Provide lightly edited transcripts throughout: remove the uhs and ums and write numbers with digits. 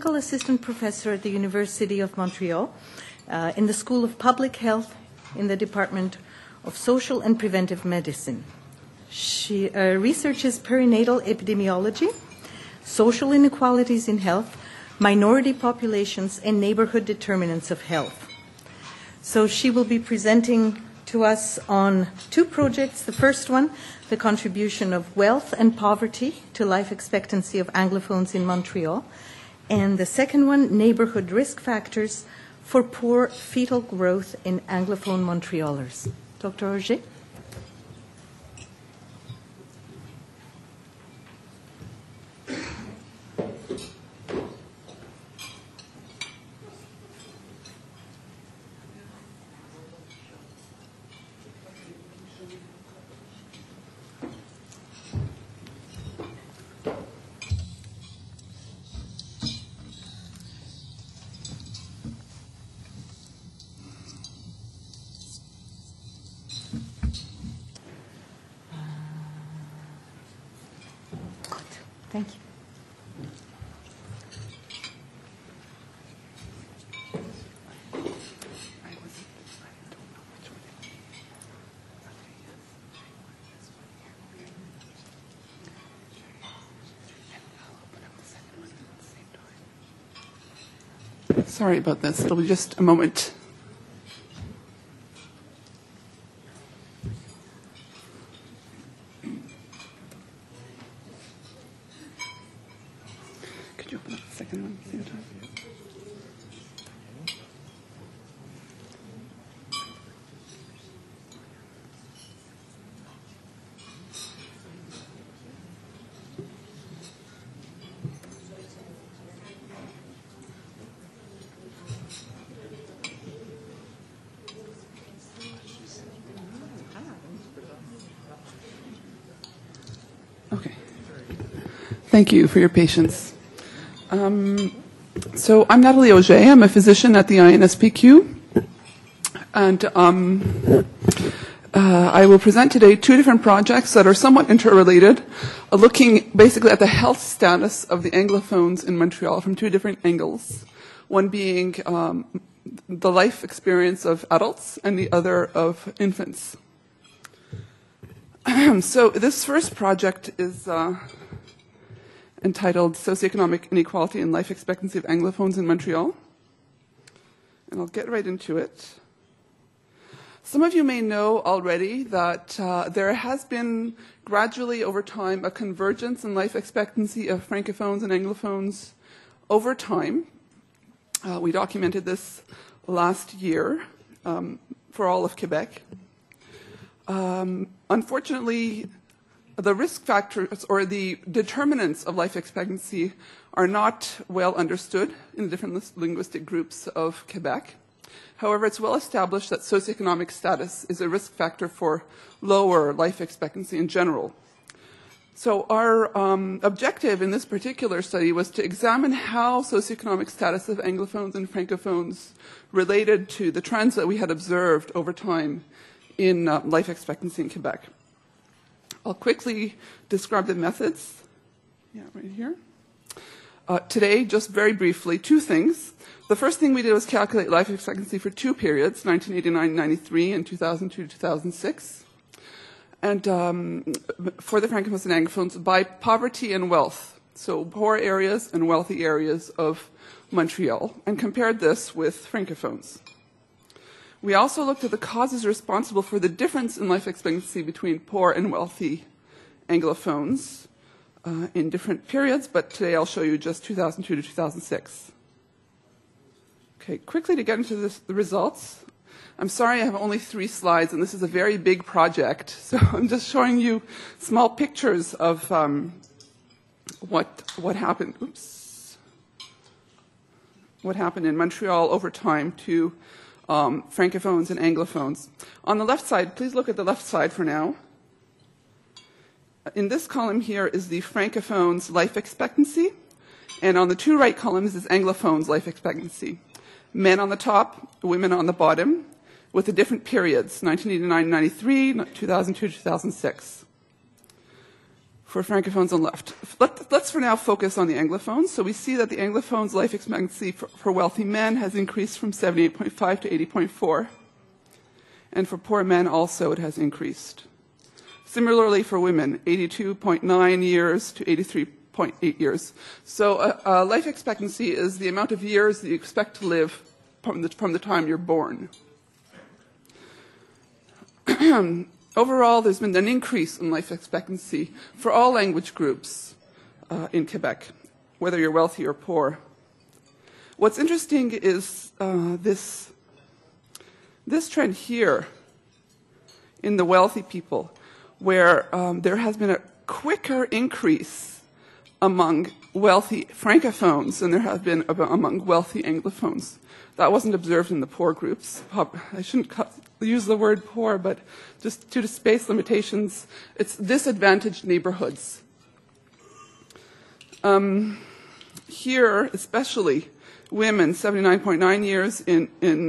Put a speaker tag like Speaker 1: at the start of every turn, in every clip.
Speaker 1: clinical assistant professor at the University of Montreal in the School of Public Health in the Department of Social and Preventive Medicine. She researches perinatal epidemiology, social inequalities in health, minority populations, and neighborhood determinants of health. So she will be presenting to us on two projects. The first one, the contribution of wealth and poverty to life expectancy of Anglophones in Montreal. And the second one, neighborhood risk factors for poor fetal growth in Anglophone Montrealers. Dr. Auger? Thank you.
Speaker 2: Sorry about this. It'll be just a moment. Could you open up the second one at the same time? Okay. Thank you for your patience. So I'm Nathalie Auger. I'm a physician at the INSPQ. And I will present today two different projects that are somewhat interrelated, looking basically at the health status of the Anglophones in Montreal from two different angles. One being the life experience of adults and the other of infants. So this first project is entitled Socioeconomic Inequality and Life Expectancy of Anglophones in Montreal. And I'll get right into it. Some of you may know already that there has been gradually over time a convergence in life expectancy of Francophones and Anglophones over time. We documented this last year for all of Quebec. Unfortunately, the risk factors or the determinants of life expectancy are not well understood in the different linguistic groups of Quebec. However, it's well established that socioeconomic status is a risk factor for lower life expectancy in general. So our objective in this particular study was to examine how socioeconomic status of Anglophones and Francophones related to the trends that we had observed over time in life expectancy in Quebec. I'll quickly describe the methods. Yeah, right here. Today, just very briefly, two things. The first thing we did was calculate life expectancy for two periods, 1989-93 and 2002-2006. And for the Francophones and Anglophones, by poverty and wealth, so poor areas and wealthy areas of Montreal, and compared this with Francophones. We also looked at the causes responsible for the difference in life expectancy between poor and wealthy Anglophones in different periods, but today I'll show you just 2002 to 2006. Okay, quickly to get into the results. I'm sorry I have only 3 slides, and this is a very big project, so I'm just showing you small pictures of what happened. Oops. What happened in Montreal over time to Francophones and Anglophones. On the left side, please look at the left side for now. In this column here is the Francophones' life expectancy, and on the 2 right columns is Anglophones' life expectancy. Men on the top, women on the bottom, with the different periods, 1989-93, 2002-2006. for Francophones on left. Let's for now focus on the Anglophones. So we see that the Anglophones' life expectancy for wealthy men has increased from 78.5 to 80.4. And for poor men also it has increased. Similarly for women, 82.9 years to 83.8 years. So life expectancy is the amount of years that you expect to live from the time you're born. Overall, there's been an increase in life expectancy for all language groups in Quebec, whether you're wealthy or poor. What's interesting is this trend here in the wealthy people, where there has been a quicker increase among wealthy Francophones than there has been among wealthy Anglophones. That wasn't observed in the poor groups. I shouldn't use the word poor, but just due to space limitations, it's disadvantaged neighborhoods. Here, especially, women, 79.9 years in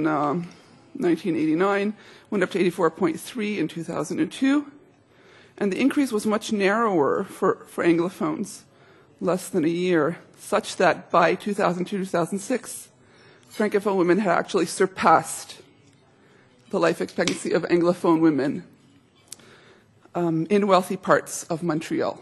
Speaker 2: 1989, went up to 84.3 in 2002. And the increase was much narrower for Anglophones, less than a year, such that by 2002-2006, Francophone women had actually surpassed the life expectancy of Anglophone women in wealthy parts of Montreal.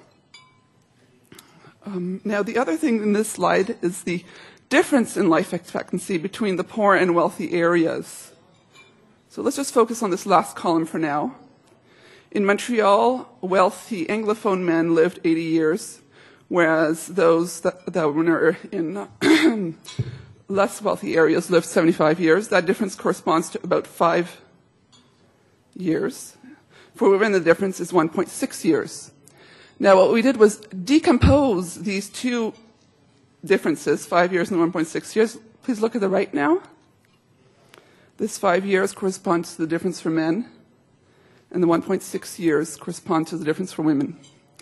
Speaker 2: Now, the other thing in this slide is the difference in life expectancy between the poor and wealthy areas. So let's just focus on this last column for now. In Montreal, wealthy Anglophone men lived 80 years, whereas those that were in less wealthy areas lived 75 years. That difference corresponds to about 5 years. For women, the difference is 1.6 years. Now, what we did was decompose these two differences, 5 years and 1.6 years. Please look at the right now. This 5 years corresponds to the difference for men, and the 1.6 years correspond to the difference for women.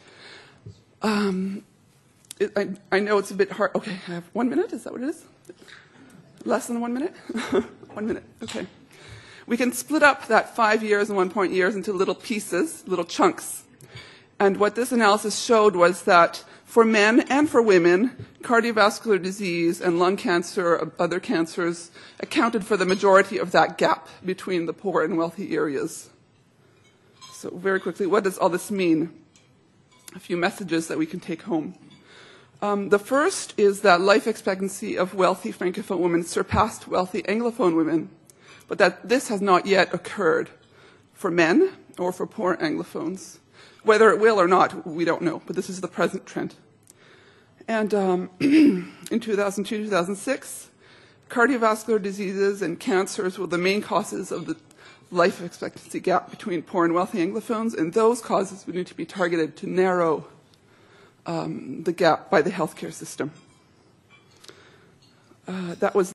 Speaker 2: I know it's a bit hard. Okay, I have 1 minute. Is that what it is? Less than 1 minute? 1 minute, okay. We can split up that 5 years and 1 point years into little pieces, little chunks. And what this analysis showed was that for men and for women, cardiovascular disease and lung cancer, other cancers, accounted for the majority of that gap between the poor and wealthy areas. So very quickly, what does all this mean? A few messages that we can take home. The first is that life expectancy of wealthy Francophone women surpassed wealthy Anglophone women, but that this has not yet occurred for men or for poor Anglophones. Whether it will or not, we don't know, but this is the present trend. And in 2002-2006, cardiovascular diseases and cancers were the main causes of the life expectancy gap between poor and wealthy Anglophones, and those causes would need to be targeted to narrow the gap by the healthcare system. That was